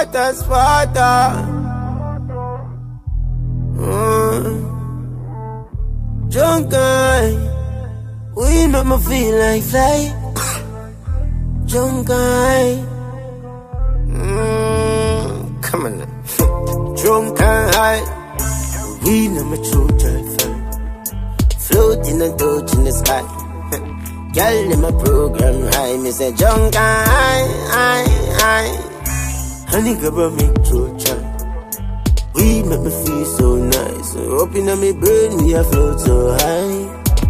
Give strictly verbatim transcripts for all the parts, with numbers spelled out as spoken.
Sparta, Sparta. Mm. Drunk guy, we make me feel like fly. Drunk guy, mm. Come on now. Drunk guy, we know my true driver. Floating and touch in the sky. Girl in my program high, me say drunk guy, I, I. Honey girl make true child. We make me feel so nice. Up in my brain, we a float so high.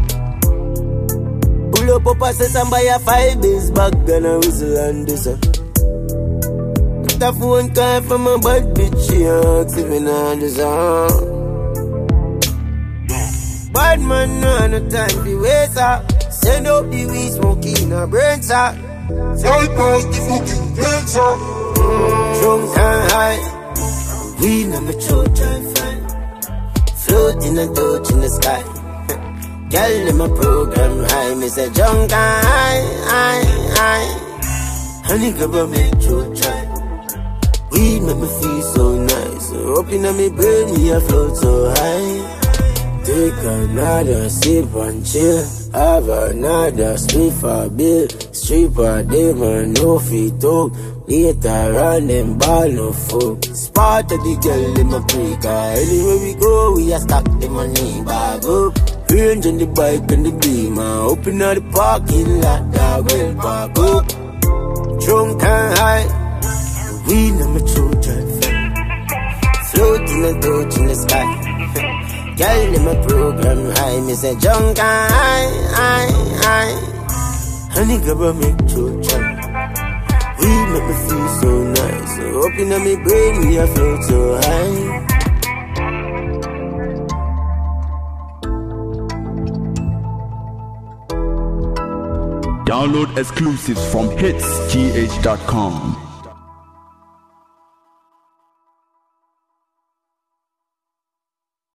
Pull up up a set and buy a five days back and a whistle and this. Put a phone call from my bad bitch, she asks if I understand. Bad man, no, no time to waste her. Send up the weed, smoking a brain sack. Side past the fucking brain sack. Drunk and high. We know my true driver. Floating and touch in the sky. Girl in my program high. Me say drunk and high, high, high. Honey girl make true drive. We make me feel so nice. Up in my brain, we a float so high. Take another sip and chill. Have another split for bill. Stripper, them and no feet talk. Later on them ball no folk. Sparta the girl in my pre-car. Anywhere we go, we a stack the money bag up. Range on the bike and the beamer. Open up the parking lot, that will park up. Drunk and high, we know my true driver. Floating and touch in the sky. Girl in my program high, me say drunk and high, high, high. Honey girl make true child. We make me feel so nice. Up in my brain, we a float so high. Download exclusives from hits g h dot com.